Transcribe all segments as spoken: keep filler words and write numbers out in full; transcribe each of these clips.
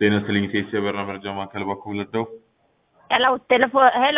ጤና ይስጥልኝ ሴት የበራ መረጃ ማዕከል በኩል ልደው ሄሎ ቴሌፎን ሄሎ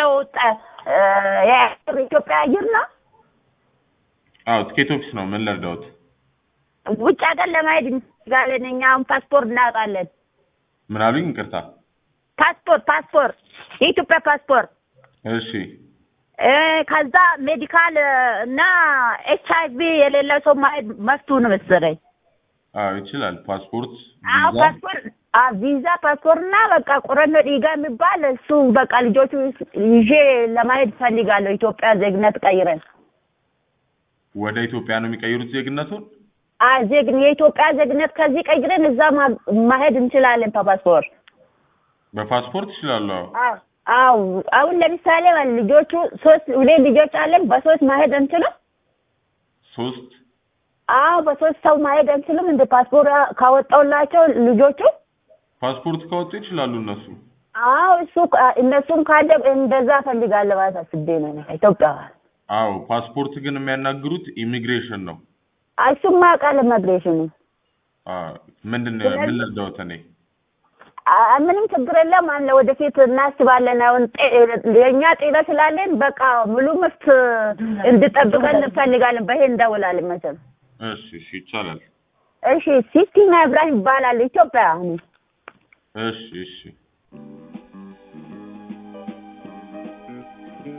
የኢትዮጵያ አየር ነው? አዎ ትኬት ኦፊስ ነው። ምን ልርዳዎት? ውጭ ሀገር ለማሄድ እንፈልጋለን። እኛም ፓስፖርት እናወጣለን። ምን አሉኝ? ይቅርታ። ፓስፖርት ፓስፖርት የኢትዮጵያ ፓስፖርት። እሺ እ ከዛ ሜዲካል እና ኤች አይ ቪ የሌለው ሰው ማሄድ መፍቱ ነው መሰለኝ። አዎ ይችላል። ፓስፖርት አዎ ፓስፖርት አ ቪዛ ፓስፖርትና በቃ ቆረነ ዲጋ የሚባል እሱ በቃ ልጆቹ ይዤ ለማሄድ ፈልጋለሁ። ኢትዮጵያ ዜግነት ቀይረን ወደ ኢትዮጵያ ነው የሚቀይሩት ዜግነቱን? አ ዜግነት የኢትዮጵያ ዜግነት ከዚህ ቀይረን እዛ ማሄድ እንችላለን። ፓስፖርት በፓስፖርት ይችላል። አዎ አው አሁን ለምሳሌ ልጆቹ ሶስት ሁለት ልጆች አለን። በሶስት ማሄድ እንችላለን። ሶስት አው በሶስት ሰው ማሄድ እንችላለን። እንደ ፓስፖርት ካወጣውላቸው ልጆቹ ፓስፖርት ካወጡ ይችላሉ እነሱ። አው እሱ እነሱም ካለ እንደዛ ፈልጋለሁ ማለት አስቤ ነው ኢትዮጵያ። አው ፓስፖርት ግን የሚያናግሩት ኢሚግሬሽን ነው። እሱማ ቃል ኢሚግሬሽን ነው። አዎ ምንድነው ምን ልርዳዎት? እኔ ምንም ችግር የለም አለ። ወደፊት እናስባለን። አሁን የኛ ጤና ስላለን በቃ ሙሉ መፍት እንድጠብቀን እንፈልጋለን። በይሄ እንደውላለን መሰል። እሺ እሺ ይቻላል። እሺ ሲቲና ኢብራሂም ይባላል ኢትዮጵያ። እሺ እሺ